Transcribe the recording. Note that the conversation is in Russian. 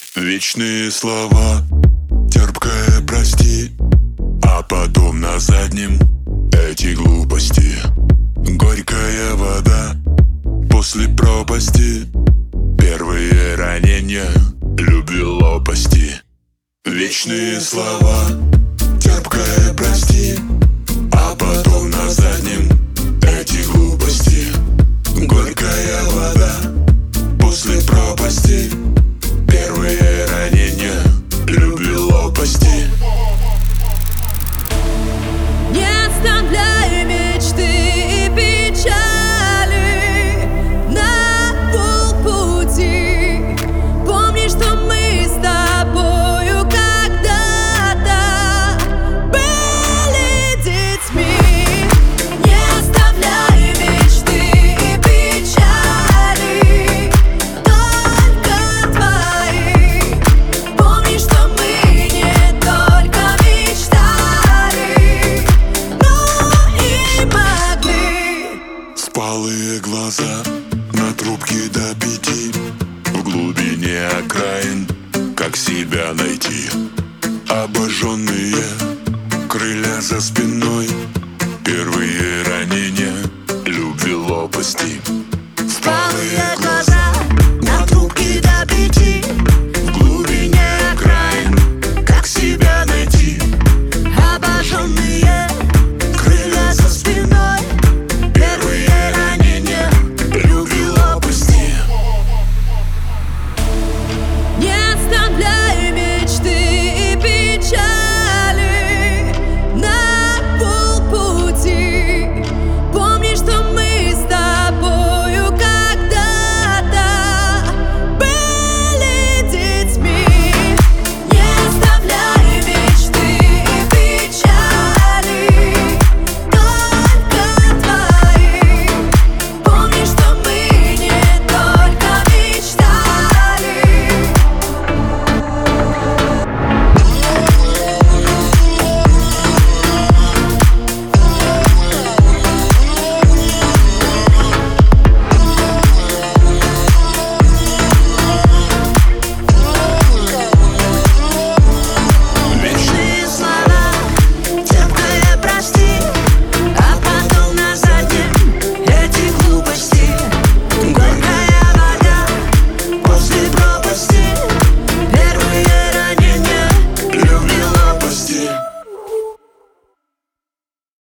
Вечные слова, терпкое прости, а потом на заднем эти глупости. Горькая вода после пропасти, первые ранения, любви лопасти. Вечные слова, терпкое прости, а потом на заднем эти глупости. Горькая вода после пропасти, первые ранения, любви лопасти. Не оставляй мечты и печали на полпути. Помни, что мы с тобою когда-то были детьми. Не оставляй мечты и печали, только твои. Помни, что мы не только мечтали, но и могли. Спалые глаза на трубке до 5, в глубине окраин, как себя найти. Обожженные крылья за спиной, первые ранения, любви лопасти. Спалые